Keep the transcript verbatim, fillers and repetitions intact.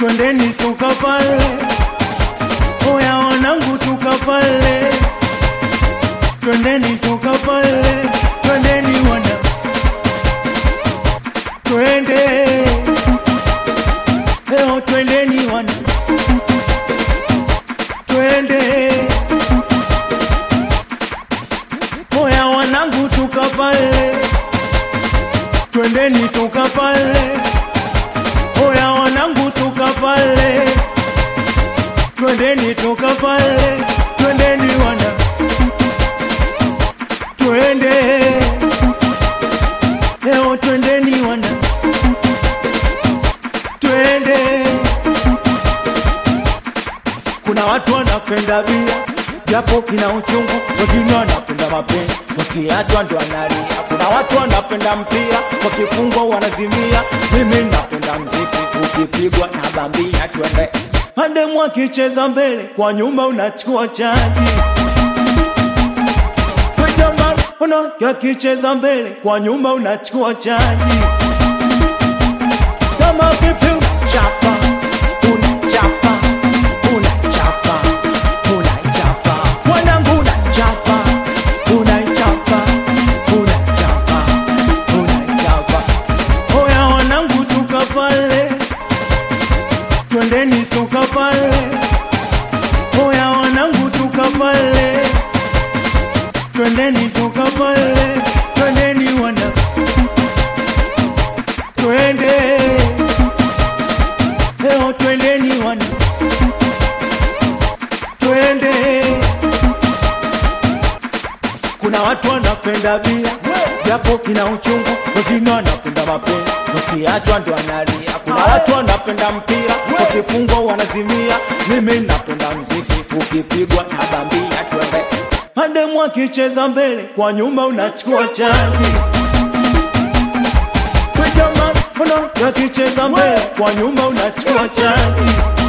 twendeni tukapale. Oya wanangu tukapale, twendeni tukapale, twendeni wana, twende leo, twendeni wana, twende. Oya wanangu tukapale, twendeni tukapale. Oya wanangu tukapale, twendeni tukapale, twendeni wana, twende leo, twendeni wana, twende. Kuna watu wanapenda bia japo kina uchungu, wengine wanapenda mapenzi wakiachwa ndo analia. Kuna watu wanapenda mpira wakifungwa wanazimia. Mimi napenda mziki ukipigwa na bambia, twende. Mademu akicheza mbele kwa nyuma unachukua chaji. Wejamba wanawake akicheza mbele kwa nyuma unachukua chaji. Kama vipi unachapa, unachapa, unachapa, unachapa. Wanangu unachapa, unachapa, unachapa, unachapa. Oya wanangu tukapale, twendeni tukapale. Oya wanangu tukapale, twendeni tukapale, twendeni wana, twende leo, twendeni wana, twende. Kuna watu wanapenda bia japo kina uchungu, wengine wanapenda mapenzi wakiachwa ndo analia. Kuna watu wanapenda mpira wakifungwa wanazimia. Mimi napenda mziki ukipigwa na bambia, twende. Mademu akicheza mbele kwa nyuma unachukua chaji. Wejama wanawake akicheza mbele kwa nyuma unachukua chaji.